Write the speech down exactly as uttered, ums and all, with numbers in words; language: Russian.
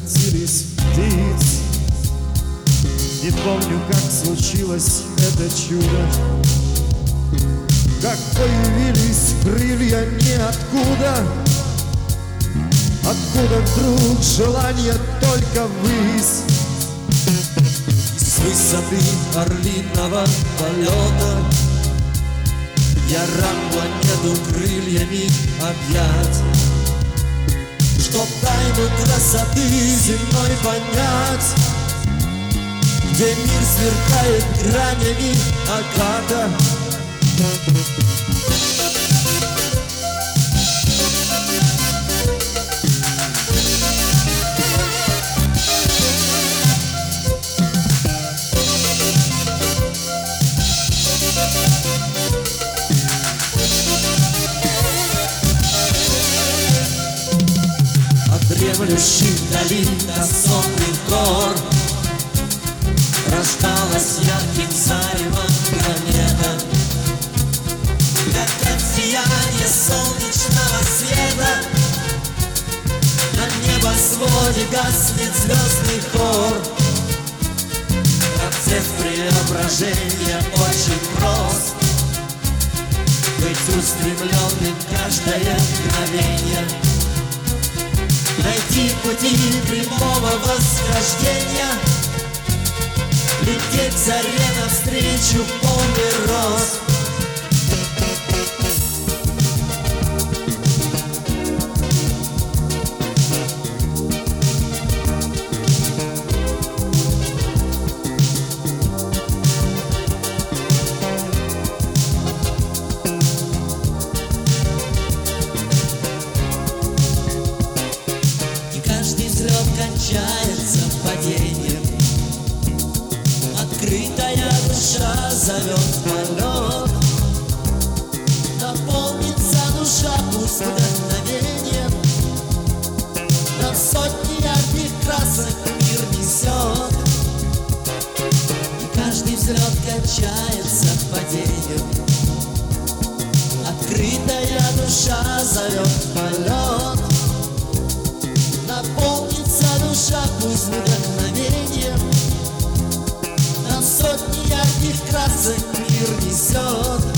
превратились в птиц. Не помню, как случилось это чудо, как появились крылья ниоткуда, откуда вдруг желание только ввысь. С высоты орлиного полета я рад планету крыльями объять, чтоб тайну красоты земной понять, где мир сверкает гранями агата. Дремлющих долин до сонных гор рождалась ярким заревом планета, как от сияния солнечного света на небосводе гаснет звездный хор. Процесс преображения очень прост, быть устремленным каждое мгновение, найти пути прямого восхождения, лететь заре навстречу в полный рост. Кончается падением, открытая душа зовет в полет, наполнится душа пусть вдохновением, на сотни ярких красок мир несет. И каждый взлет кончается падением, открытая душа зовет в полет, наполнится душа пусть вдохновением, на сотни ярких красок мир несет.